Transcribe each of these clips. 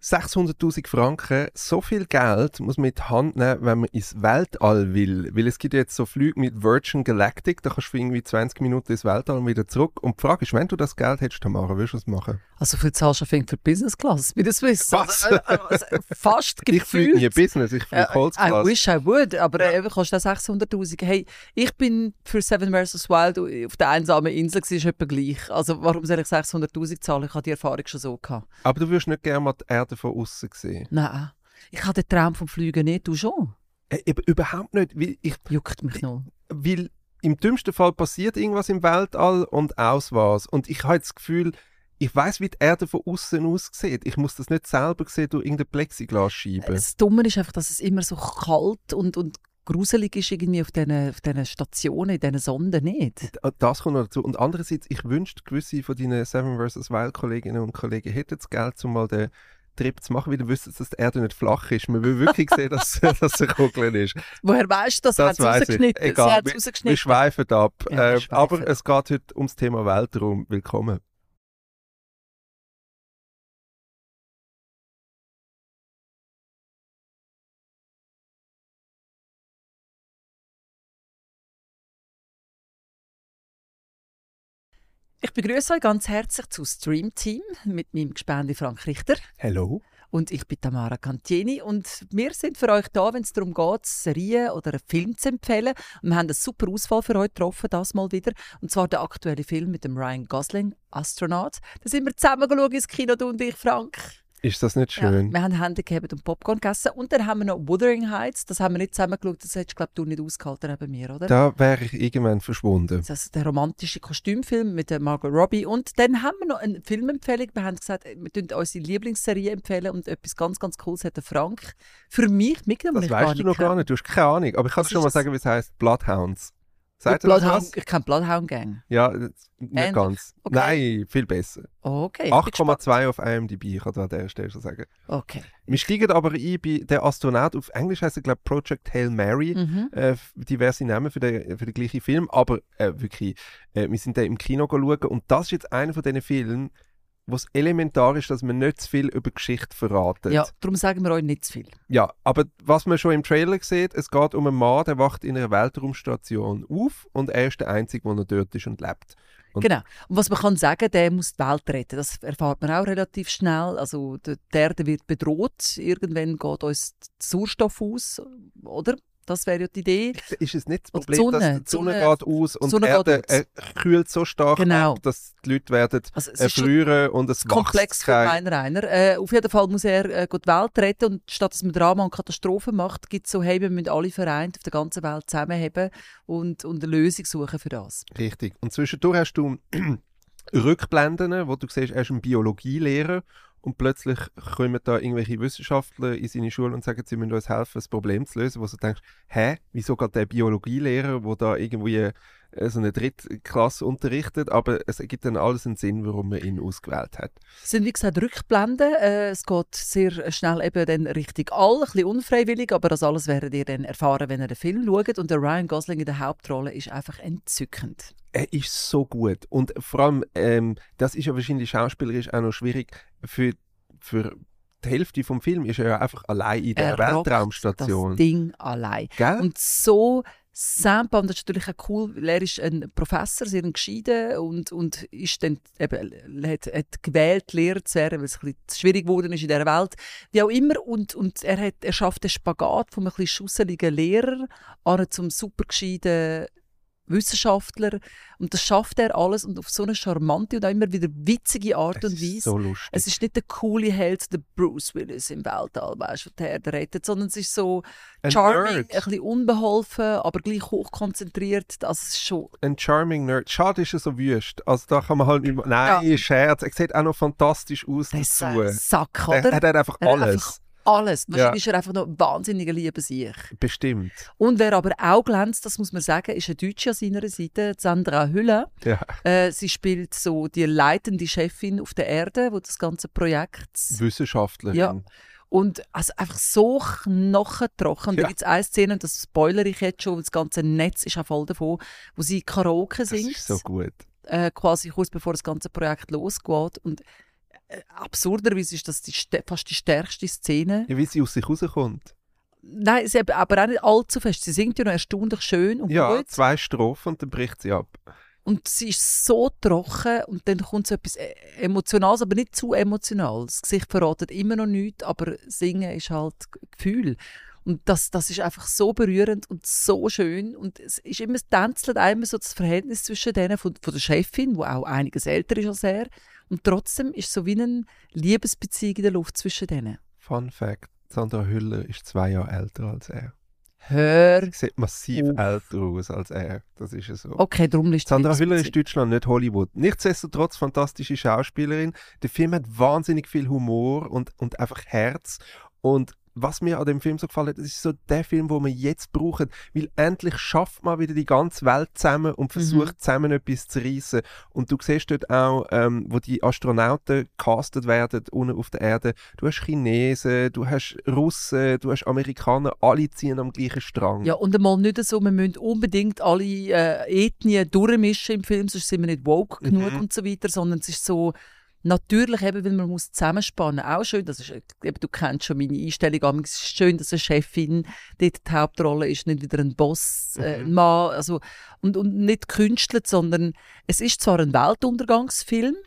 600'000 Franken, so viel Geld muss man in die Hand nehmen, wenn man ins Weltall will. Weil es gibt jetzt so Flüge mit Virgin Galactic, da kannst du für irgendwie 20 Minuten ins Weltall und wieder zurück. Und die Frage ist, wenn du das Geld hättest, Tamara, würdest du es machen? Also viel zahlst du für Business Class, wie das Swiss. Was? Fast gefühlt. Ich fliege nie Business, ich fliege Holzklasse. I wish I would, aber eben kostet das 600'000. Hey, ich bin für Seven vs. Wild auf der einsamen Insel, war es etwa gleich. Also warum soll ich 600'000 zahlen? Ich habe die Erfahrung schon so gehabt. Aber du würdest nicht gerne mal die Erde von außen sehen? Nein, ich habe den Traum vom Fliegen nicht, du schon? Überhaupt nicht. Juckt mich noch. Weil im dümmsten Fall passiert irgendwas im Weltall und aus was. Und ich habe das Gefühl, ich weiss, wie die Erde von außen aussieht. Ich muss das nicht selber sehen durch irgendeine Plexiglasscheibe. Das Dumme ist einfach, dass es immer so kalt und gruselig ist irgendwie auf diesen Stationen, in diesen Sonden nicht. Das kommt noch dazu. Und andererseits, ich wünschte, gewisse von deinen Seven vs. Wild Kolleginnen und Kollegen hätten das Geld, um mal den Trip zu machen, weil du wüsstest, dass die Erde nicht flach ist. Man will wirklich sehen, dass es eine Kugel ist. Woher weißt du das? Das hat es rausgeschnitten. Egal, wir schweifen ab. Ja, wir aber es geht heute ums Thema Weltraum. Willkommen. Ich begrüße euch ganz herzlich zu Stream Team mit meinem Gespänli Frank Richter. Hallo. Und ich bin Tamara Cantieni und wir sind für euch da, wenn es darum geht, Serien oder einen Film zu empfehlen. Und wir haben eine super Auswahl für euch getroffen, das mal wieder. Und zwar der aktuelle Film mit dem Ryan Gosling, Astronaut. Da sind wir zusammen geschaut ins Kino, du und ich, Frank. Ist das nicht schön? Ja, wir haben Hände gehabt und Popcorn gegessen. Und dann haben wir noch Wuthering Heights. Das haben wir nicht zusammen geschaut. Das hättest du nicht ausgehalten neben mir, oder? Da wäre ich irgendwann verschwunden. Das ist der romantische Kostümfilm mit der Margot Robbie. Und dann haben wir noch eine Filmempfehlung. Wir haben gesagt, wir empfehlen unsere Lieblingsserie empfehlen und etwas ganz, ganz Cooles hat der Frank für mich mitgenommen. Das weißt du noch gar nicht. Du hast keine Ahnung. Aber ich kann dir schon mal sagen, wie es heisst. Bloodhounds. Sagt ihr das was? Ich kenne Bloodhound Gang. Ja, nicht ganz. Okay. Nein, viel besser. Okay. 8,2 auf IMDb, ich kann da an der Stelle schon sagen. Okay. Wir steigen aber ein bei der Astronaut. Auf Englisch heisst er, glaube ich, Project Hail Mary. Diverse Namen für den gleichen Film. Aber wirklich, wir sind da im Kino schauen. Und das ist jetzt einer von diesen Filmen, wo es elementar ist, dass man nicht zu viel über Geschichte verratet. Ja, darum sagen wir euch nicht zu viel. Ja, aber was man schon im Trailer sieht, es geht um einen Mann, der wacht in einer Weltraumstation auf und er ist der Einzige, der noch dort ist und lebt. Und genau. Und was man kann sagen, der muss die Welt retten. Das erfahrt man auch relativ schnell. Also die Erde wird bedroht. Irgendwann geht uns der Sauerstoff aus, oder? Das wäre ja die Idee. Ist es nicht das Oder Problem, dass die Sonne geht aus und die Erde kühlt so stark ab, dass die Leute werden erfrieren und es wächst komplex für einer. Auf jeden Fall muss er die Welt retten und statt dass man Drama und Katastrophen macht, gibt es so, hey, wir müssen alle vereint auf der ganzen Welt zusammenheben und eine Lösung suchen für das. Richtig. Und zwischendurch hast du Rückblenden, wo du siehst, er ist ein Biologielehrer. Und plötzlich kommen da irgendwelche Wissenschaftler in seine Schule und sagen, sie müssen uns helfen, das Problem zu lösen. Wo du denkst, wieso geht der Biologielehrer, der da irgendwie so eine Drittklasse unterrichtet, aber es ergibt dann alles einen Sinn, warum man ihn ausgewählt hat. Es sind wie gesagt Rückblenden. Es geht sehr schnell eben dann Richtung All, ein bisschen unfreiwillig, aber das alles werdet ihr dann erfahren, wenn ihr den Film schaut. Und der Ryan Gosling in der Hauptrolle ist einfach entzückend. Er ist so gut. Und vor allem, das ist ja wahrscheinlich schauspielerisch auch noch schwierig. Für die Hälfte vom Film ist er ja einfach allein in der Weltraumstation. Das Ding allein. Gell? Und so simpel, und das ist natürlich auch cool, weil er ist ein Professor, sehr gescheiter und ist dann eben, hat gewählt, Lehrer zu werden, weil es ein bisschen schwierig geworden ist in dieser Welt. Wie auch immer. Und er schafft den Spagat von einem ein bisschen schusseligen Lehrer an zum super gescheiten Wissenschaftler. Und das schafft er alles und auf so eine charmante und auch immer wieder witzige Art und Weise. So lustig. Es ist nicht der coole Held, der Bruce Willis im Weltall, weißt du, der Erde rettet, sondern es ist so charming, ein bisschen unbeholfen, aber gleich hochkonzentriert. Das ist schon... Ein charming Nerd. Schade ist er so wüst. Also da kann man halt nicht... Nein, Scherz. Er sieht auch noch fantastisch aus dazu. Das dazu. ist ein Sack, oder? Er hat einfach alles. Alles. Wahrscheinlich ist er einfach noch wahnsinniger Liebe sich. Bestimmt. Und wer aber auch glänzt, das muss man sagen, ist eine Deutsche an seiner Seite, Sandra Hüller. Ja. Sie spielt so die leitende Chefin auf der Erde, wo das ganze Projekt... Wissenschaftlerin. Ja. Und also einfach so knochentrocken. Und da gibt es eine Szene, und das spoilere ich jetzt schon, das ganze Netz ist auch voll davon, wo sie Karaoke singt. Das ist so gut. Quasi kurz bevor das ganze Projekt losgeht. Und absurderweise ist das fast die stärkste Szene. Ja, wie sie aus sich rauskommt. Nein, sie aber auch nicht allzu fest. Sie singt ja noch erstaunlich schön und Ja, gut. 2 Strophen und dann bricht sie ab. Und sie ist so trocken und dann kommt so etwas Emotionales, aber nicht zu emotional. Das Gesicht verratet immer noch nichts, aber Singen ist halt Gefühl. Und das ist einfach so berührend und so schön. Und es ist immer, es tänzelt einmal so das Verhältnis zwischen denen von der Chefin, die auch einiges älter ist als er. Und trotzdem ist so wie eine Liebesbeziehung in der Luft zwischen denen. Fun Fact, Sandra Hüller ist 2 Jahre älter als er. Hör. Sie sieht massiv älter aus als er. Das ist ja so. Okay, darum ist Sandra Hüller ist Deutschland, nicht Hollywood. Nichtsdestotrotz fantastische Schauspielerin. Der Film hat wahnsinnig viel Humor und einfach Herz. Und was mir an dem Film so gefallen hat, das ist so der Film, den wir jetzt brauchen, weil endlich schafft man wieder die ganze Welt zusammen und versucht zusammen etwas zu reissen. Und du siehst dort auch, wo die Astronauten gecastet werden unten auf der Erde, du hast Chinesen, du hast Russen, du hast Amerikaner, alle ziehen am gleichen Strang. Ja, und einmal nicht so, wir müssen unbedingt alle Ethnien durchmischen im Film, sonst sind wir nicht woke genug und so weiter, sondern es ist so natürlich eben, weil man muss zusammenspannen. Auch schön, das ist, eben, du kennst schon meine Einstellung, es ist schön, dass eine Chefin dort die Hauptrolle ist, nicht wieder ein Boss, Mann, also, und nicht gekünstelt, sondern es ist zwar ein Weltuntergangsfilm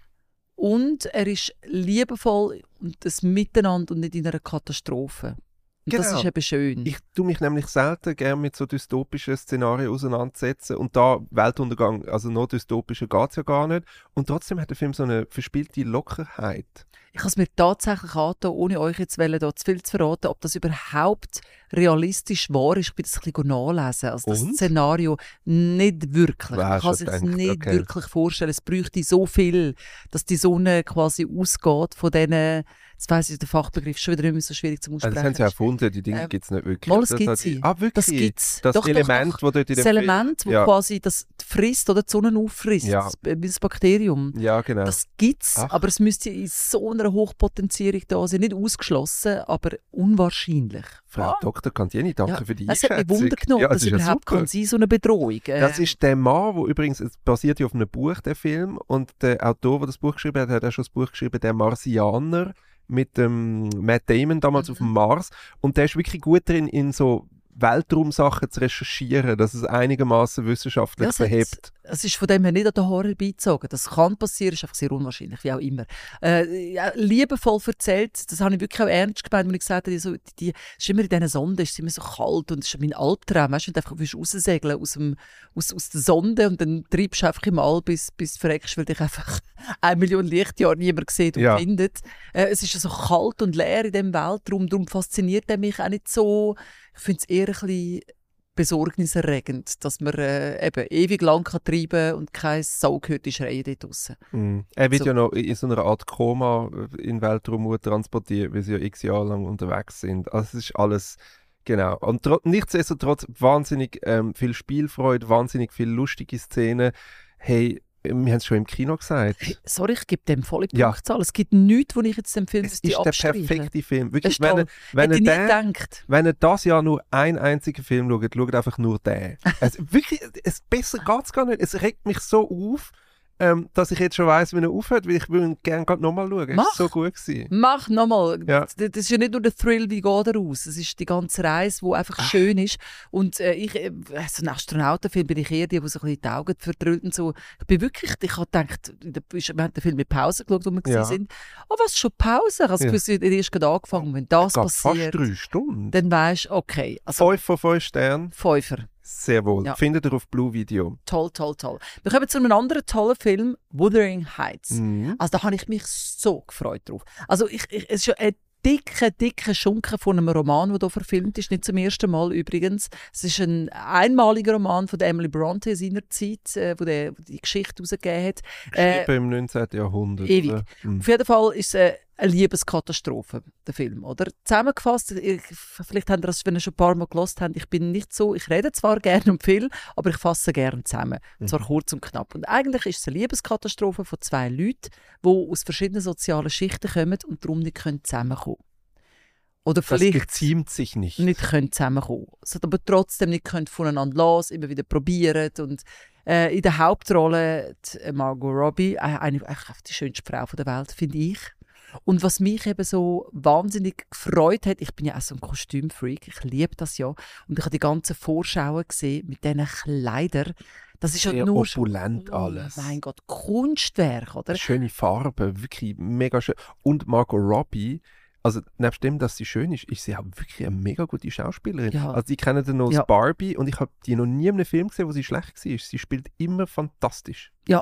und er ist liebevoll und das Miteinander und nicht in einer Katastrophe. Und Genau. das ist eben schön. Ich tue mich nämlich selten gerne mit so dystopischen Szenarien auseinandersetzen und da Weltuntergang, also noch dystopischer geht es ja gar nicht. Und trotzdem hat der Film so eine verspielte Lockerheit. Ich habe es mir tatsächlich angetan, ohne euch jetzt da zu viel zu verraten, ob das überhaupt realistisch wahr ist. Ich bin das ein bisschen nachlesen. Also das Szenario nicht wirklich. Man kann sich nicht wirklich vorstellen. Es bräuchte so viel, dass die Sonne quasi ausgeht von diesen, jetzt weiss ich, der Fachbegriff ist schon wieder immer so schwierig zu aussprechen. Das haben sie erfunden, die Dinge gibt es nicht wirklich. Mal, es gibt sie. Wirklich? Das gibt's. Das Element, das dort in dem Das Element, das quasi das frisst oder die Sonne auffrisst, wie das Bakterium. Ja, genau. Das gibt es, aber es müsste in so einer Hochpotenzierung da sein. Nicht ausgeschlossen, aber unwahrscheinlich. Frau Dr. Cantieni, danke für die Einschätzung. Es hat mich Wunder genommen, dass überhaupt kann sein, so eine Bedrohung. Das ist der Mann, wo übrigens, es basiert ja auf einem Buch, der Film, und der Autor, der das Buch geschrieben hat, hat auch schon das Buch geschrieben, «Der Marsianer», mit dem Matt Damon damals auf dem Mars. Und der ist wirklich gut drin, in so Weltraumsachen zu recherchieren, dass es einigermaßen wissenschaftlich verhebt. Es ist von dem her nicht an den Haaren herbeizogen. Das kann passieren, ist einfach sehr unwahrscheinlich, wie auch immer. Liebevoll erzählt, das habe ich wirklich auch ernst gemeint, wenn ich gesagt habe, es ist immer in diesen Sonden, es ist immer so kalt und es ist mein Albtraum. Weißt du, wenn du einfach raussegeln aus der Sonde und dann treibst du einfach im All bis du verreckst, weil dich einfach 1 Million Lichtjahre niemand sieht und findet. Es ist so kalt und leer in diesem Weltraum, darum fasziniert er mich auch nicht so. Ich finde es eher ein bisschen besorgniserregend, dass man eben ewig lang treiben kann und keine Sau gehört die Schreie dort draussen. Er wird ja noch in so einer Art Koma in den Weltraum transportiert, weil sie ja x Jahre lang unterwegs sind. Also es ist alles, genau. Und nichtsdestotrotz wahnsinnig viel Spielfreude, wahnsinnig viele lustige Szenen. Hey, wir haben es schon im Kino gesagt. Hey, sorry, ich gebe dem volle Punktzahl. Es gibt nichts, wo ich jetzt dem Film abstreiche. Es ist der perfekte Film. Wirklich, wenn er das Jahr nur einen einzigen Film schaut einfach nur den. Wirklich, besser geht es gar nicht. Es regt mich so auf, dass ich jetzt schon weiss, wie er aufhört, weil ich will ihn gerne nochmal schauen. Mach. Es war so gut gewesen. Mach nochmal. Ja. Das ist ja nicht nur der Thrill, wie geht er aus. Es ist die ganze Reise, die einfach schön ist. Und so ein Astronautenfilm bin ich eher die so ein bisschen die Augen verdrüllt und so. Ich habe gedacht, wir haben den Film mit Pause geschaut, wo wir sind. Oh, was, schon Pause? Ich habe gewusst, er ist gerade angefangen. Wenn das passiert, fast 3 Stunden. Dann weisst du, okay. Also, 5 von 5 Sternen. 5er. Sehr wohl. Ja. Findet ihr auf Blue Video. Toll, toll, toll. Wir kommen zu einem anderen tollen Film, Wuthering Heights. Also da habe ich mich so gefreut drauf. Also es ist schon ein dicker Schunken von einem Roman, der hier verfilmt ist. Nicht zum ersten Mal übrigens. Es ist ein einmaliger Roman von Emily Bronte in seiner Zeit, wo die Geschichte herausgegeben hat. Geschrieben im 19. Jahrhundert. Ewig. Auf jeden Fall ist es eine Liebeskatastrophe, der Film, oder? Zusammengefasst, vielleicht habt ihr das, wenn ihr schon ein paar Mal gehört habt, ich rede zwar gerne und viel, aber ich fasse gerne zusammen. Und zwar kurz und knapp. Und eigentlich ist es eine Liebeskatastrophe von 2 Leuten, die aus verschiedenen sozialen Schichten kommen und darum nicht zusammenkommen können. Oder vielleicht das geziemt sich nicht. Nicht können zusammenkommen. Es hat aber trotzdem nicht voneinander los, immer wieder probieren. Und in der Hauptrolle Margot Robbie, eine die schönste Frau der Welt, finde ich. Und was mich eben so wahnsinnig gefreut hat, ich bin ja auch so ein Kostümfreak, ich liebe das ja. Und ich habe die ganzen Vorschauen gesehen mit diesen Kleidern. Das ist ja nur opulent alles. Mein Gott, Kunstwerk, oder? Schöne Farben, wirklich mega schön. Und Margot Robbie, also nebst dem, dass sie schön ist sie auch wirklich eine mega gute Schauspielerin. Ja. Also ich kenne den noch als Barbie und ich habe die noch nie in einem Film gesehen, wo sie schlecht war. Sie spielt immer fantastisch. Ja,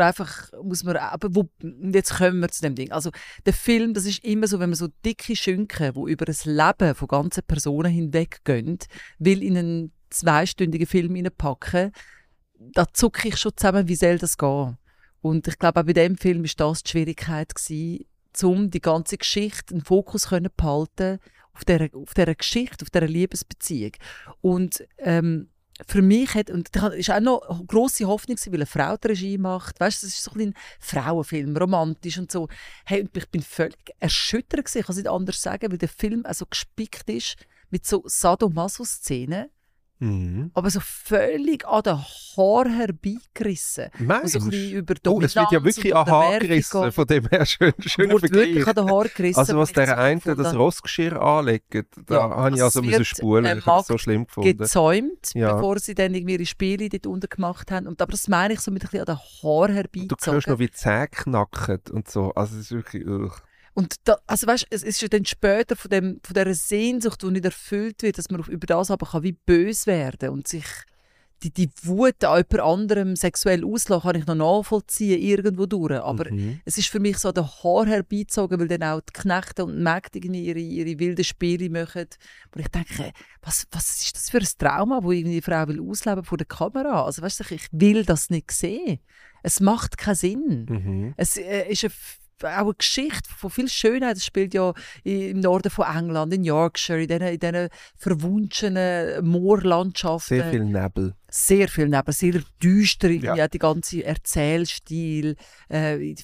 jetzt kommen wir zu dem Ding. Also der Film, das ist immer so, wenn man so dicke Schinken, die über das Leben von ganzen Personen hinweg gehen, will in einen 2-stündigen Film reinpacken, da zucke ich schon zusammen, wie soll das gehen? Und ich glaube, auch bei diesem Film war das die Schwierigkeit gewesen, um die ganze Geschichte einen Fokus zu behalten auf dieser Geschichte, auf dieser Liebesbeziehung. Und für mich ist auch noch eine grosse Hoffnung, weil eine Frau die Regie macht. Weißt, das ist so ein Frauenfilm, romantisch und so. Hey, und ich bin völlig erschüttert gewesen, ich kann es nicht anders sagen, weil der Film auch so gespickt ist mit so Sadomaso-Szenen. Aber so völlig an den Haaren herbeigerissen. Mensch. So ein bisschen über es wird ja wirklich an den Haaren gerissen, von dem her schön Vergleich. Wirklich an den Haaren gerissen. Also was der eine das Rossgeschirr anlegt, da habe ich also müssen spulen. Ich habe es so schlimm gefunden. Gezäumt, bevor sie dann irgendwie ihre Spiele dort unten gemacht haben. Aber das meine ich so mit ein bisschen an den Haaren herbeizogen. Du hörst noch, wie die Zähne knacken und so. Also es ist wirklich... Und also weißt, es ist ja dann später von dieser Sehnsucht, die nicht erfüllt wird, dass man über das aber kann wie böse werden und sich die Wut an jemand anderem sexuell auslassen, kann ich noch nachvollziehen irgendwo durch. Aber es ist für mich so an den Haar herbeizogen, weil dann auch die Knechte und die Mägde ihre wilden Spiele machen. Wo ich denke, was ist das für ein Trauma, wo irgendwie die Frau will ausleben vor der Kamera? Also weißt du, ich will das nicht sehen. Es macht keinen Sinn. Es ist auch eine Geschichte von viel Schönheit. Es spielt ja im Norden von England, in Yorkshire, in diesen verwunschenen Moorlandschaften. Sehr viel Nebel. Sehr viel Nebel, sehr düster, ja. Die ganze Erzählstil. Es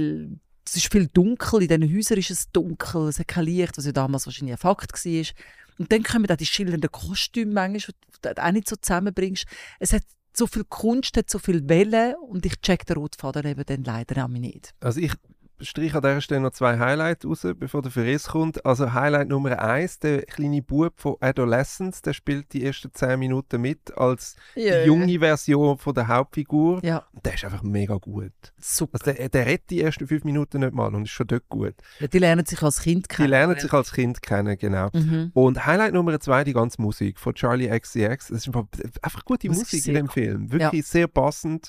ist viel dunkel, in diesen Häusern ist es dunkel, es hat kein Licht, was ja damals wahrscheinlich ein Fakt war. Und dann kommen auch die schillernden Kostüme manchmal, die du auch nicht so zusammenbringst. Es hat so viel Kunst, hat so viel Wellen und ich check den Rotfaden eben dann leider auch nicht. Also ich streiche an dieser Stelle noch 2 Highlights raus, bevor der Verriss kommt. Also Highlight Nummer 1, der kleine Bub von Adolescence, der spielt die ersten 10 Minuten mit als die junge Version von der Hauptfigur. Ja. Und der ist einfach mega gut. Super. Also der rettet die ersten 5 Minuten nicht mal und ist schon dort gut. Ja, die lernen sich als Kind kennen. Genau. Und Highlight Nummer 2, die ganze Musik von Charli XCX. Das ist einfach gute Musik in dem Film. Wirklich sehr passend.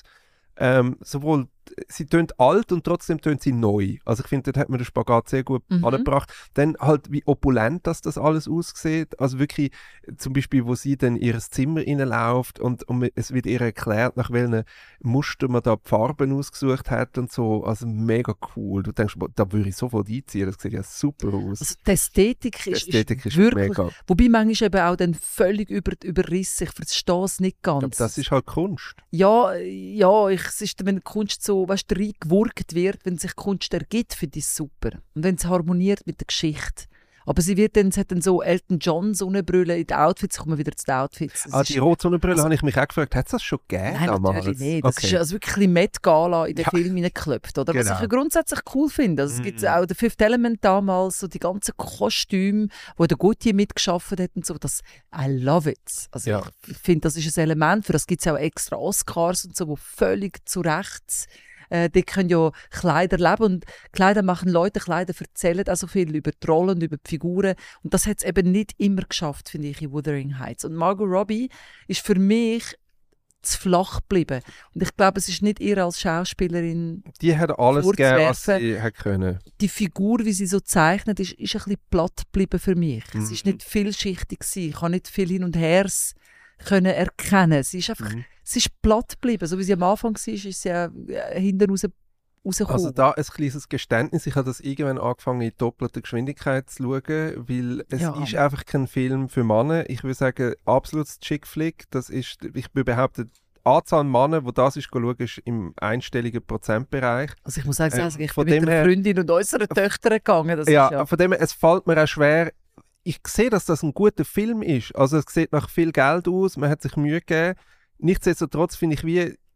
Sowohl sie tönt alt und trotzdem tönt sie neu. Also ich finde, dort hat man den Spagat sehr gut angebracht. Dann halt, wie opulent das alles aussieht. Also wirklich, zum Beispiel, wo sie dann in ihr Zimmer reinläuft und es wird ihr erklärt, nach welchen Muster man da die Farben ausgesucht hat und so. Also mega cool. Du denkst, da würde ich sofort einziehen. Das sieht ja super aus. Also die Ästhetik ist wirklich mega. Wobei manchmal eben auch dann völlig überrissen. Ich verstehe es nicht ganz. Aber das ist halt Kunst. Ja, es ist, wenn Kunst so reingewurgt wird, wenn sich Kunst ergibt, finde ich es super. Und wenn es harmoniert mit der Geschichte. Aber sie hat dann so Elton John Sonnenbrille in den Outfits, kommen wir wieder zu den Outfits. Die rote Sonnenbrille habe ich mich auch gefragt, hat es das schon gegeben? Nein, natürlich nicht. Das ist also wirklich ein bisschen Met-Gala in den Film hineingeklopft, oder? Genau. Was ich grundsätzlich cool finde. Also es gibt auch The Fifth Element damals, so die ganzen Kostüme, wo der Gautier mitgeschafft hat und so. I love it. Also ich finde, das ist ein Element, für das gibt es auch extra Oscars und so, wo völlig zu Recht die können ja Kleider leben und Kleider machen Leute, Kleider erzählen auch so viel über die Rollen, über die Figuren und das hat es eben nicht immer geschafft, finde ich, in Wuthering Heights. Und Margot Robbie ist für mich zu flach geblieben. Und ich glaube, es ist nicht ihr als Schauspielerin die hat alles gegeben, was sie hat können. Die Figur, wie sie so zeichnet, ist ein bisschen platt geblieben für mich. Es ist nicht vielschichtig gewesen. Ich habe nicht viel hin und her können erkennen. Sie ist einfach, sie ist platt geblieben. So wie sie am Anfang war, ist sie ja hinten rausgekommen. Also da ein kleines Geständnis. Ich habe das irgendwann angefangen, in doppelter Geschwindigkeit zu schauen, weil es ist einfach kein Film für Männer. Ich würde sagen, absolutes Chick-Flick. Das ist, ich würde behaupten, die Anzahl Männer, die das ist ist im einstelligen Prozentbereich. Also ich muss auch sagen, ich bin mit der Freundin und unseren Töchtern gegangen. Das ist von dem her, es fällt mir auch schwer. Ich sehe, dass das ein guter Film ist. Also es sieht nach viel Geld aus, man hat sich Mühe gegeben. Nichtsdestotrotz finde ich, wie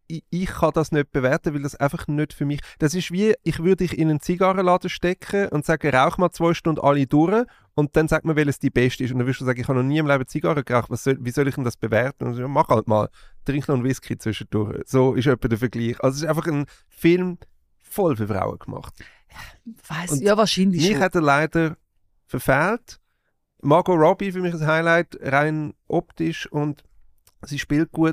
ich kann das nicht bewerten, weil das einfach nicht für mich... Das ist wie, ich würde dich in einen Zigarrenladen stecken und sagen, rauch mal 2 Stunden alle durch und dann sagt man, welches die beste ist. Und dann wirst du sagen, ich habe noch nie im Leben Zigarre geraucht, wie soll ich denn das bewerten? Und so, mach halt mal, trink noch einen Whisky zwischendurch. So ist etwa der Vergleich. Also es ist einfach ein Film voll für Frauen gemacht. Ja, wahrscheinlich mich schon. hat er leider verfehlt. Margot Robbie für mich ein Highlight, rein optisch und sie spielt gut.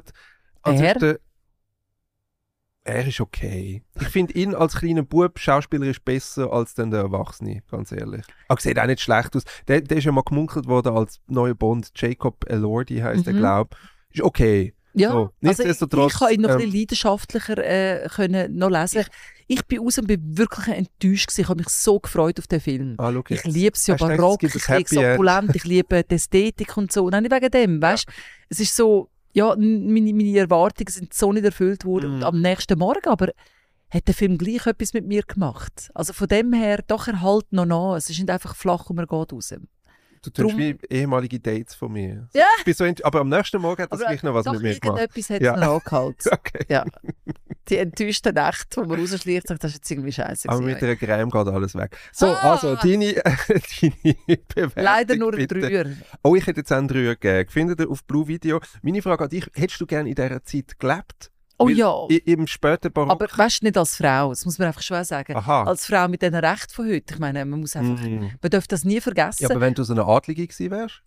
Er ist okay. Ich finde ihn als kleiner Bub schauspielerisch besser als dann der Erwachsene, ganz ehrlich. Aber sieht auch nicht schlecht aus. Der ist ja mal gemunkelt worden als neuer Bond. Jacob Elordi heisst der, glaube ich. Ist okay. Ja, so, also ich kann ihn noch ein bisschen leidenschaftlicher können noch lesen. Ich bin raus und bin wirklich enttäuscht gewesen. Ich habe mich so gefreut auf den Film. Ich liebe es ja barock, ich liebe es opulent, ich liebe die Ästhetik und so. Nein, nicht wegen dem, weißt? Es ist so... Ja, meine Erwartungen sind so nicht erfüllt worden am nächsten Morgen, aber hat der Film gleich etwas mit mir gemacht. Also von dem her, doch er halt noch nach. Es ist nicht einfach flach und man geht raus. Du tust wie ehemalige Dates von mir. Ja. Ich bin so aber am nächsten Morgen hat das gleich noch was mit mir gemacht. Irgendetwas hat es noch angehalten. Okay. Ja. Die enttäuschten Nächte, wo man rausschlägt, sagt, das ist jetzt irgendwie scheiße. Aber mit einer Creme geht alles weg. So, also, deine Bewertung. Leider nur ein bitte. 3er. Oh, ich hätte jetzt einen 3er gegeben. Findet ihr auf Blue Video. Meine Frage an dich, hättest du gerne in dieser Zeit gelebt? Oh Weil ja. Im späten Barock. Aber weißt du, nicht als Frau, das muss man einfach schon sagen. Aha. Als Frau mit diesen Rechten von heute, ich meine, man muss einfach, man darf das nie vergessen. Ja, aber wenn du so eine Adlige gewesen wärst?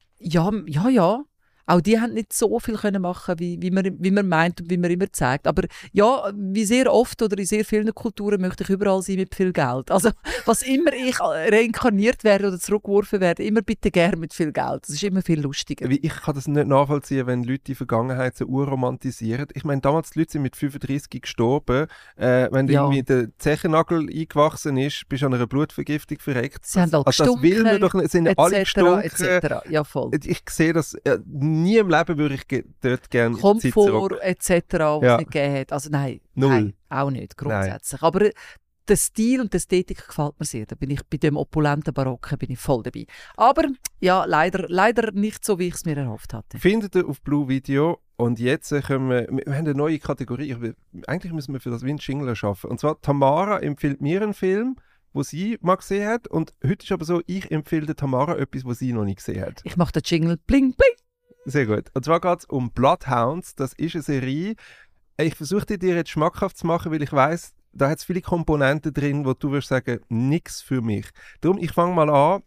Ja. Auch die haben nicht so viel können machen, wie man meint und wie man immer zeigt. Aber ja, wie sehr oft oder in sehr vielen Kulturen möchte ich überall sein mit viel Geld. Also was immer ich reinkarniert werde oder zurückgeworfen werde, immer bitte gerne mit viel Geld. Das ist immer viel lustiger. Ich kann das nicht nachvollziehen, wenn Leute die Vergangenheit so urromantisieren. Ich meine, damals die Leute sind mit 35 gestorben. Wenn irgendwie der Zechennagel eingewachsen ist, bist du an einer Blutvergiftung verreckt. Sie haben all gestunken, das will man doch nicht. Sind alle gestunken. etc. Ja, voll. Ich sehe das... nie im Leben würde ich dort gerne Komfort etc., was es nicht gegeben hat. Also nein, auch nicht, grundsätzlich. Nein. Aber der Stil und die Ästhetik gefällt mir sehr. Da bin ich bei dem opulenten Barocken bin ich voll dabei. Aber ja, leider nicht so, wie ich es mir erhofft hatte. Findet ihr auf Blue Video. Und jetzt können wir haben eine neue Kategorie. Eigentlich müssen wir für das Jingle schaffen. Und zwar Tamara empfiehlt mir einen Film, wo sie mal gesehen hat. Und heute ist aber so, ich empfehle Tamara etwas, was sie noch nicht gesehen hat. Ich mache den Jingle bling bling. Sehr gut. Und zwar geht es um Bloodhounds. Das ist eine Serie. Ich versuche dir jetzt schmackhaft zu machen, weil ich weiss, da hat es viele Komponenten drin, wo du wirst sagen, nichts für mich. Darum, ich fange mal an.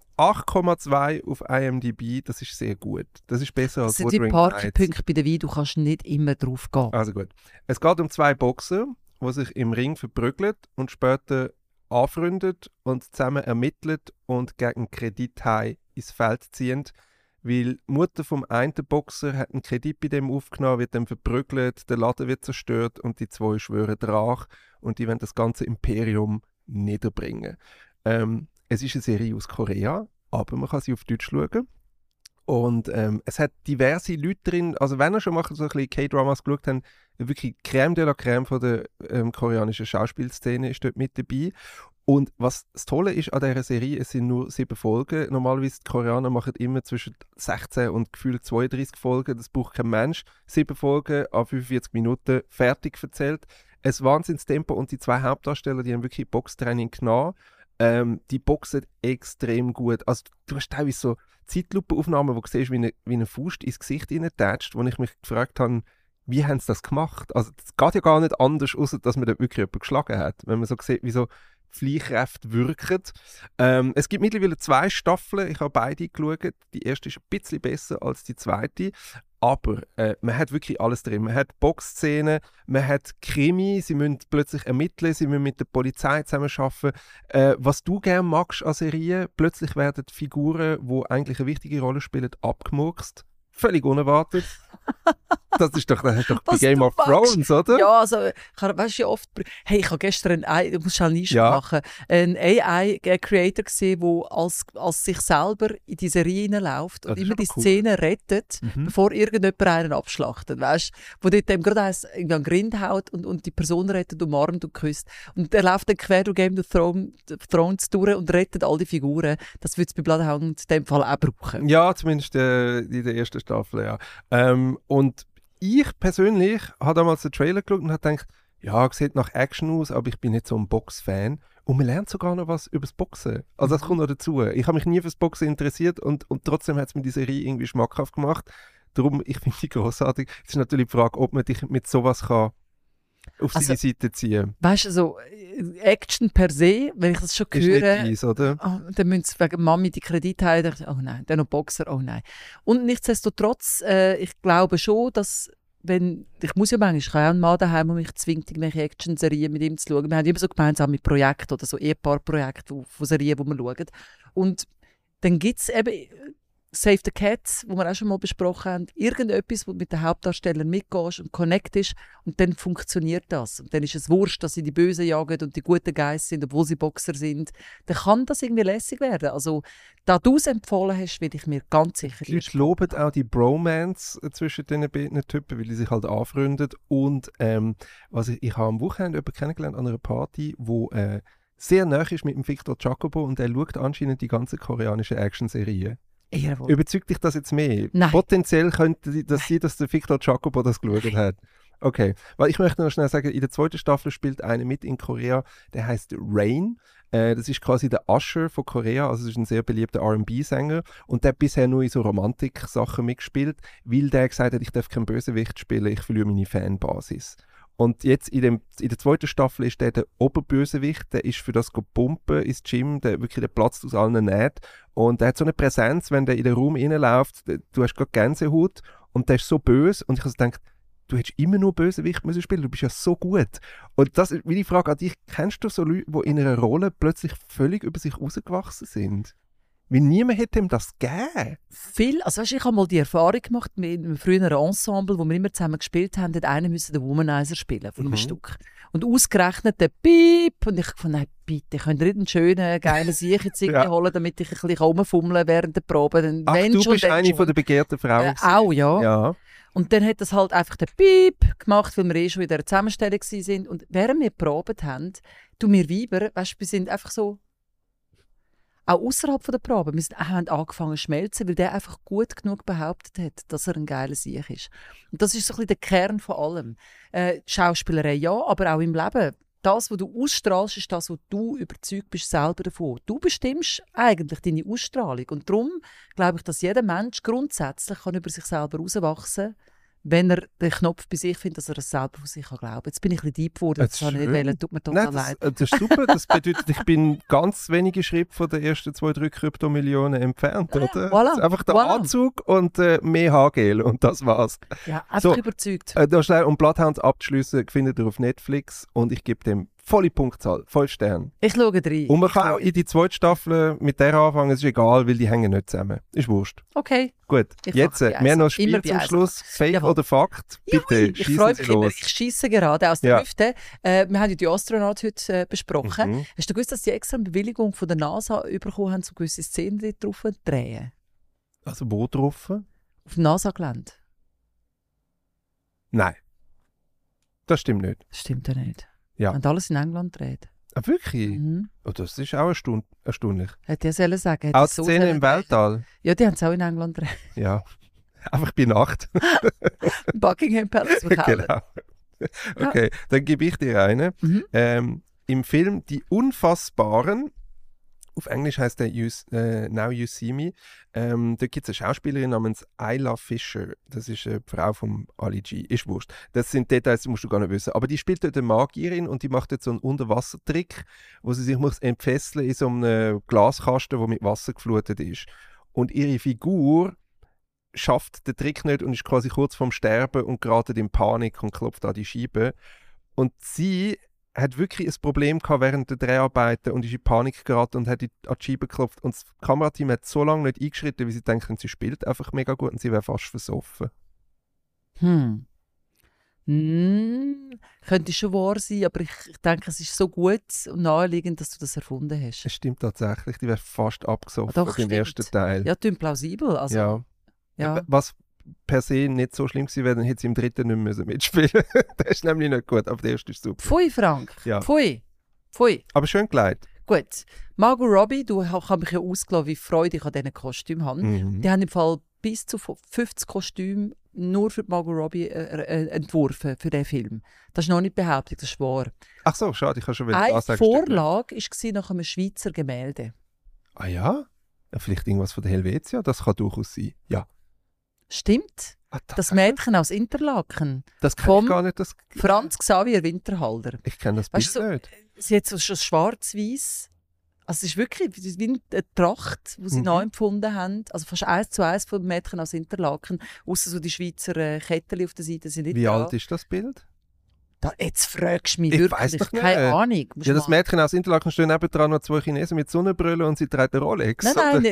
8,2 auf IMDb, das ist sehr gut. Das ist besser als Wuthering Heights. Das sind die Parkpunkte bei der Wein, du kannst nicht immer drauf gehen. Also gut. Es geht um 2 Boxer, die sich im Ring verprügeln und später anfreunden und zusammen ermitteln und gegen Kredithai ins Feld ziehen. Weil die Mutter vom einen Boxer hat einen Kredit bei dem aufgenommen, wird dann verprügelt, der Laden wird zerstört und die 2 schwören Rach und die wollen das ganze Imperium niederbringen. Es ist eine Serie aus Korea, aber man kann sie auf Deutsch schauen. Und es hat diverse Leute drin, also wenn ihr schon mal so ein bisschen K-Dramas geschaut habt, wirklich Crème de la Crème von der koreanischen Schauspielszene ist dort mit dabei. Und was das Tolle ist an dieser Serie, es sind nur 7 Folgen. Normalerweise die Koreaner machen immer zwischen 16 und gefühlt 32 Folgen. Das braucht kein Mensch. 7 Folgen an 45 Minuten, fertig erzählt. Ein Wahnsinnstempo und die 2 Hauptdarsteller, die haben wirklich Boxtraining genommen. Die boxen extrem gut. Also du hast teilweise so Zeitlupenaufnahmen, wo du siehst, wie eine Faust ins Gesicht reintätscht, wo ich mich gefragt habe, wie haben sie das gemacht? Also es geht ja gar nicht anders, außer dass man dort wirklich jemanden geschlagen hat. Wenn man so sieht, wie so Fleischkräfte wirken. Es gibt mittlerweile 2 Staffeln. Ich habe beide geschaut. Die erste ist ein bisschen besser als die zweite. Aber man hat wirklich alles drin. Man hat Boxszenen, man hat Krimi, sie müssen plötzlich ermitteln, sie müssen mit der Polizei zusammenarbeiten. Was du gerne magst an Serien, plötzlich werden die Figuren, die eigentlich eine wichtige Rolle spielen, abgemurkst. Völlig unerwartet. Das ist doch bei Game of Thrones, oder? Ja, also, weißt du, oft... Hey, ich habe gestern ich muss schnell machen, einen AI-Creator gesehen, der als sich selber in die Serie hineinläuft und immer die Szene rettet, bevor irgendjemand einen abschlachtet, weißt du? Wo dort dem gerade einen Grind haut und die Person rettet, umarmt und küsst. Und er läuft dann quer durch Game of Thrones durch und rettet all die Figuren. Das würde es bei Bloodhound in dem Fall auch brauchen. Ja, zumindest in der ersten Staffel, ja. Und ich persönlich habe damals den Trailer geschaut und habe gedacht, ja, sieht nach Action aus, aber ich bin nicht so ein Box-Fan. Und man lernt sogar noch was über das Boxen. Also das kommt noch dazu. Ich habe mich nie fürs Boxen interessiert und trotzdem hat es mir die Serie irgendwie schmackhaft gemacht. Darum, ich finde die großartig. Es ist natürlich die Frage, ob man dich mit sowas kann auf seine Seite ziehen. Weißt du, so Action per se, wenn ich das schon Ist höre, nicht eins, oder? dann müssen sie wegen Mami die Kredite haben. Dann dachte ich, oh nein, dann noch Boxer, oh nein. Und nichtsdestotrotz, ich glaube schon, dass ich muss ja manchmal, ich habe auch einen Mann daheim, der mich zwingt, irgendwelche Action-Serien mit ihm zu schauen. Wir haben immer so gemeinsame Projekte oder so Ehepaarprojekte von Serien, die wir schauen. Und dann gibt es eben Save the Cats, wo wir auch schon mal besprochen haben, irgendetwas, wo mit den Hauptdarstellern mitgehst und connectest und dann funktioniert das. Und dann ist es wurscht, dass sie die Bösen jagen und die guten Geister sind, obwohl sie Boxer sind. Dann kann das irgendwie lässig werden. Also, da du es empfohlen hast, will ich mir ganz sicher... Die Leute loben auch die Bromance zwischen den beiden Typen, weil die sich halt anfreunden. Und ich habe am Wochenende jemanden kennengelernt an einer Party, wo sehr nah ist mit dem Victor Jacobo und er schaut anscheinend die ganzen koreanischen Action-Serien. Jawohl. Überzeugt dich das jetzt mehr? Nein. Potenziell könnte das sein, dass der Victor Jacobo das geschaut hat. Okay, weil ich möchte noch schnell sagen, in der zweiten Staffel spielt einer mit in Korea, der heißt Rain. Das ist quasi der Usher von Korea, also es ist ein sehr beliebter R&B-Sänger und der hat bisher nur in so Romantik-Sachen mitgespielt, weil der gesagt hat, ich darf keinen Bösewicht spielen, ich verliere meine Fanbasis. Und jetzt in der zweiten Staffel ist der Oberbösewicht, der ist für das pumpen ins Gym, der platzt aus allen Nähten. Und der hat so eine Präsenz, wenn der in den Raum reinläuft, du hast gerade Gänsehaut und der ist so böse. Und ich habe gedacht, du hättest immer nur Bösewicht müssen spielen, du bist ja so gut. Und das ist meine Frage an dich, kennst du so Leute, die in einer Rolle plötzlich völlig über sich rausgewachsen sind? Weil niemand hätte ihm das gegeben. Also weißt, ich habe mal die Erfahrung gemacht mit einem früheren Ensemble, wo wir immer zusammen gespielt haben, hat einer müssen den Womanizer spielen von einem Stück. Und ausgerechnet der Piep. Und ich fand, nein, bitte, könnt ihr nicht einen schönen, geilen Sieg jetzt holen, damit ich ein bisschen rumfummeln während der Probe. Dann, ach, du bist eine von der begehrten Frauen. Auch, ja. Ja. Und dann hat das halt einfach der Piep gemacht, weil wir schon in dieser Zusammenstellung waren. Und während wir geprobt haben, wir Weiber, weißt, wir sind einfach so, auch außerhalb der Probe, wir haben angefangen zu schmelzen, weil der einfach gut genug behauptet hat, dass er ein geiler Sieg ist. Und das ist so ein bisschen der Kern von allem. Schauspielerei ja, aber auch im Leben. Das, was du ausstrahlst, ist das, was du überzeugt bist selber davon. Du bestimmst eigentlich deine Ausstrahlung. Und darum glaube ich, dass jeder Mensch grundsätzlich kann über sich selber herauswachsen kann, wenn er den Knopf bei sich findet, dass er es selber von sich glauben kann. Jetzt bin ich ein bisschen deep geworden, das habe ich nicht wollen, tut mir total leid. Das ist super, das bedeutet, ich bin ganz wenige Schritte von den ersten 2-3 Kryptomillionen entfernt, oder? Voilà, einfach der Anzug und mehr Haargel und das war's. Ja, einfach überzeugt. Um Bloodhounds abzuschliessen, findet ihr auf Netflix und ich gebe dem volle Punktzahl, voll Stern. Ich schaue rein. Und man kann auch in die zweite Staffel mit der anfangen, es ist egal, weil die hängen nicht zusammen. Ist wurscht. Okay. Gut, jetzt, wir haben noch ein Spiel zum Schluss. Fake oder Fakt? Bitte, schießen Sie los. Ich schiesse gerade aus der Hüfte. Wir haben ja die Astronauten heute besprochen. Hast du gewusst, dass sie extra eine Bewilligung von der NASA bekommen haben, so gewisse Szenen dort drauf zu drehen? Also wo drauf? Auf dem NASA-Gelände. Nein. Das stimmt nicht. Das stimmt ja nicht. Ja. Und alles in England dreht. Ah, wirklich? Oh, das ist auch erstaunlich. Hätte ich ja sagen. Auch die Szene im Weltall? Ja, die haben es auch in England gedreht. Ja, einfach bei Nacht. Buckingham Palace. Genau. Okay, dann gebe ich dir eine. Im Film Die Unfassbaren, auf Englisch heißt der Now You See Me, da gibt es eine Schauspielerin namens Isla Fisher. Das ist eine Frau von Ali G. Ist wurscht. Das sind Details, die musst du gar nicht wissen. Aber die spielt dort eine Magierin und die macht jetzt so einen Unterwassertrick, wo sie sich muss entfesseln in so einem Glaskasten, der mit Wasser geflutet ist. Und ihre Figur schafft den Trick nicht und ist quasi kurz vorm Sterben und gerät in Panik und klopft an die Scheibe. Und sie hat wirklich ein Problem gehabt während der Dreharbeiten und ist in Panik geraten und hat an die Scheibe geklopft. Und das Kamerateam hat so lange nicht eingeschritten, weil sie denken, sie spielt einfach mega gut und sie wäre fast versoffen. Könnte schon wahr sein, aber ich denke, es ist so gut und naheliegend, dass du das erfunden hast. Es stimmt tatsächlich, die wäre fast abgesoffen Doch, im ersten Teil. Ja, klingt plausibel. Also, ja. Was per se nicht so schlimm gewesen wäre, dann hätte sie im dritten nicht mehr mitspielen müssen. Der ist nämlich nicht gut, aber der erste ist super. Pfui, Frank. Ja. Pfui. Aber schön gelegt. Gut. Margot Robbie, du hast mich ja ausgelassen, wie Freude ich an diesen Kostümen habe. Die haben im Fall bis zu 50 Kostüme nur für Margot Robbie entworfen, für diesen Film. Das ist noch nicht behauptet, das ist wahr. Ach so, schade, ich habe schon wieder Eine Vorlage war nach einem Schweizer Gemälde. Ah ja? Ja, vielleicht irgendwas von der Helvetia? Das kann durchaus sein, ja. Stimmt. Das Mädchen aus Interlaken. Das kenne ich gar nicht. Das... Franz Xavier Winterhalter. Ich kenne das Bild nicht. Sie hat so schon schwarz-weiß. Also es ist wirklich wie eine Tracht, die sie nachempfunden haben. Also fast 1:1 von Mädchen aus Interlaken. Ausser so die Schweizer Kettchen auf der Seite sind nicht Wie da. alt ist das Bild? Jetzt fragst du mich Ich wirklich. weiss doch nicht. Keine Ahnung. Ja, das Mädchen aus Interlaken steht nebendran noch 2 Chinesen mit Sonnenbrille und sie trägt eine Rolex. Nein,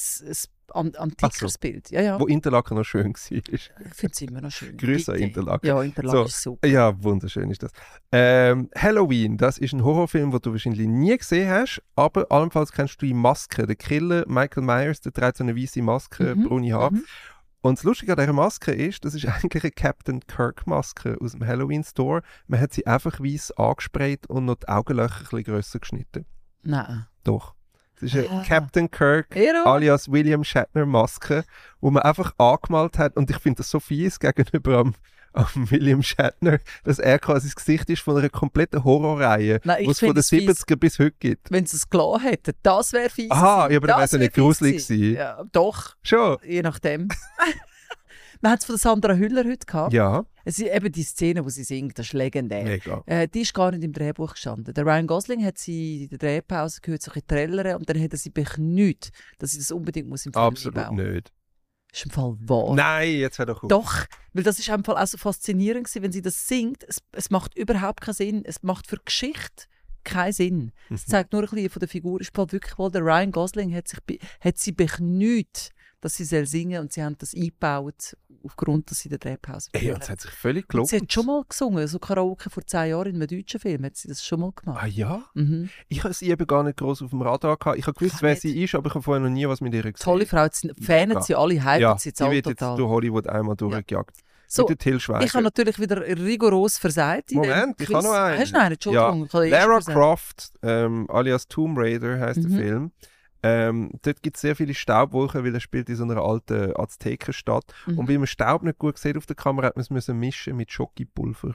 ein antikeres Bild. Ja, ja. Wo Interlaken noch schön war. Ich finde es immer noch schön. Grüße an Interlaken. Ja, Interlaken ist super. Ja, wunderschön ist das. Halloween, das ist ein Horrorfilm, den du wahrscheinlich nie gesehen hast, aber allenfalls kennst du die Maske. Der Killer Michael Myers, der trägt so eine weiße Maske, braune Haare. Und das Lustige an dieser Maske ist, das ist eigentlich eine Captain Kirk-Maske aus dem Halloween-Store. Man hat sie einfach weiss angesprayt und noch die Augenlöcher ein bisschen grösser geschnitten. Nein. Doch. Das ist eine Captain Kirk Ja. alias William Shatner Maske, die man einfach angemalt hat. Und ich finde das so fies gegenüber am William Shatner, dass er quasi das Gesicht ist von einer kompletten Horrorreihe, die es von den 70er bis heute gibt. Wenn sie es klar hätten, das wäre fies. Aha, ja, aber dann wäre es ja nicht gruselig gewesen. Ja, doch. Schon? Je nachdem. Man hat es von der Sandra Hüller heute gehabt. Ja. Es ist eben die Szene, wo sie singt, das ist legendär. Mega. Die ist gar nicht im Drehbuch gestanden. Der Ryan Gosling hat sie in der Drehpause gehört, so ein bisschen trällern, und dann hat er sie beknüht, dass sie das unbedingt muss im Film Absolut einbauen. nicht. Das ist im Fall wahr. Nein, jetzt hör doch auf. Doch, weil das ist im Fall auch so faszinierend gewesen, wenn sie das singt. Es macht überhaupt keinen Sinn. Es macht für die Geschichte keinen Sinn. Es zeigt nur ein bisschen von der Figur. Es ist halt wirklich wohl, der Ryan Gosling hat sie beknüht, dass sie singen soll, und sie haben das eingebaut, aufgrund, dass sie in der Drehpause Ja, das hat sich völlig gelohnt. Sie hat schon mal gesungen, so Karaoke vor 10 Jahren in einem deutschen Film, hat sie das schon mal gemacht. Ah ja? Mhm. Ich habe sie eben gar nicht gross auf dem Radar gehabt. Ich habe gewusst, wer sie ist, aber ich habe vorher noch nie was mit ihr gesehen. Tolle Frau, fanen sie alle, hypen sie jetzt die alle wird jetzt total. durch Hollywood einmal durchgejagt. So, mit der Till Schweiger. ich habe natürlich wieder rigoros versagt. Moment, ich habe noch einen. Hast du noch einen? Entschuldigung. Ja. Lara Croft, alias Tomb Raider heisst der Film. Dort gibt es sehr viele Staubwolken, weil er spielt in so einer alten Aztekenstadt. Und weil man Staub nicht gut sieht auf der Kamera, hat man es mischen mit Schokipulver.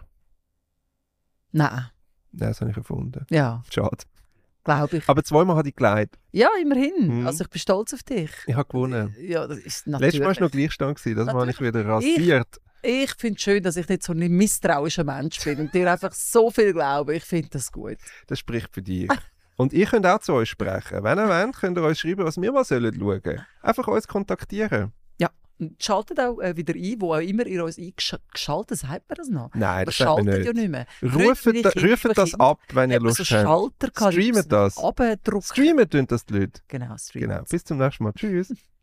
Nein. Das habe ich erfunden. Ja. Schade. Glaube ich. Aber 2-mal habe ich geleitet. Ja, immerhin. Also ich bin stolz auf dich. Ich habe gewonnen. Ja, das ist natürlich. Letztes Mal war noch Gleichstand, das habe ich wieder rasiert. Ich finde es schön, dass ich nicht so ein misstrauischer Mensch bin und dir einfach so viel glaube. Ich finde das gut. Das spricht für dich. Und ihr könnt auch zu uns sprechen. Wenn ihr wollt, könnt ihr uns schreiben, was wir mal schauen sollen. Einfach uns kontaktieren. Ja, und schaltet auch wieder ein, wo auch immer ihr uns eingeschaltet, sagt man das noch? Nein, das schaltet sagt man ja nicht mehr. Ruft das ab, wenn ihr Lust habt. Streamt das. Abdrucken. Streamen tun das die Leute. Genau, streamen. Genau. Bis zum nächsten Mal. Tschüss.